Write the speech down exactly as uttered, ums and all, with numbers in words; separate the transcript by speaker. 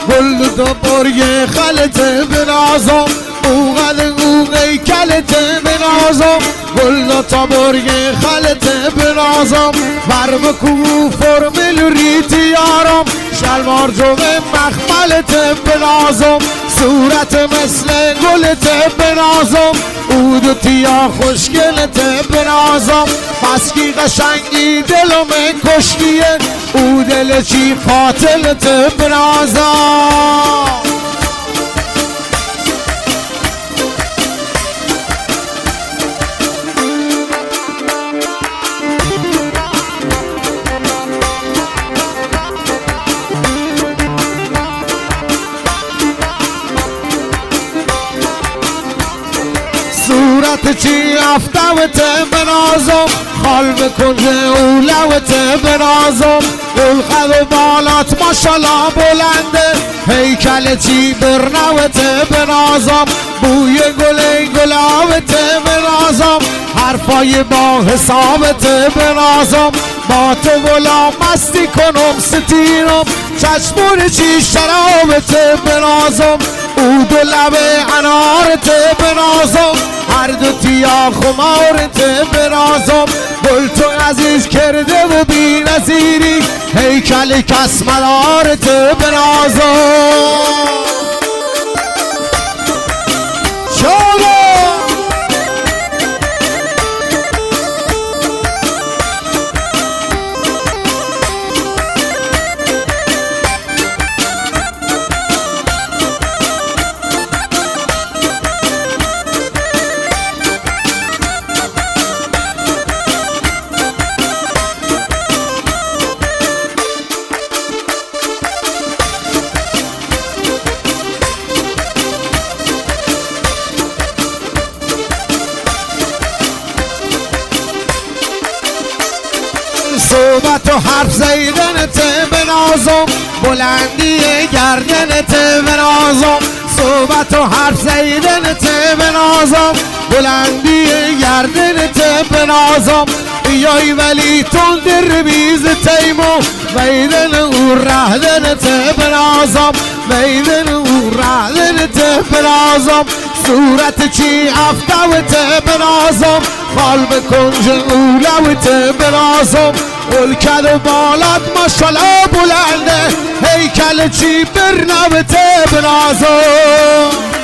Speaker 1: گل دو برگ خلته بنازم او قد او قیکلته بنازم گل تا برگ خلته بنازم بر بکو فرمل ریتی یارم شلوار جوه مخملته بنازم صورت مثل گلته بنازم او دو تیا خوشگلته بنازم مسکی قشنگی دلم کشتیه او دل چی قاتلته بنازم صورت چی افتوته بنازم خال بکنه او لوته بنازم گلخد و بالات ماشالله بلنده هیکل چی برنوته بنازم بوی گل گلاوته بنازم حرفای با حسابته بنازم با تو بلا مستی کنم ستیرم چشمون چی شرابته بنازم او دو لبه انارته بنازم هر دو تیا خمارته بنازم گل تو عزیز کرده و بی نظیری هیکل کس مدارته بنازم چالو صحبت و حرف زیدنته بنازم بلندی گردنته بنازم صحبت و حرف زیدنته بنازم بلندی گردنته بنازم بیای ولی تون در بیز تیمو میدن او رهدنته بنازم میدن او رهدنته بنازم صورت چی افتوته بنازم خال بکنج او لوته بنازم گلکد و بالات ماشالله بلنده هیکل چی برنوته بنازم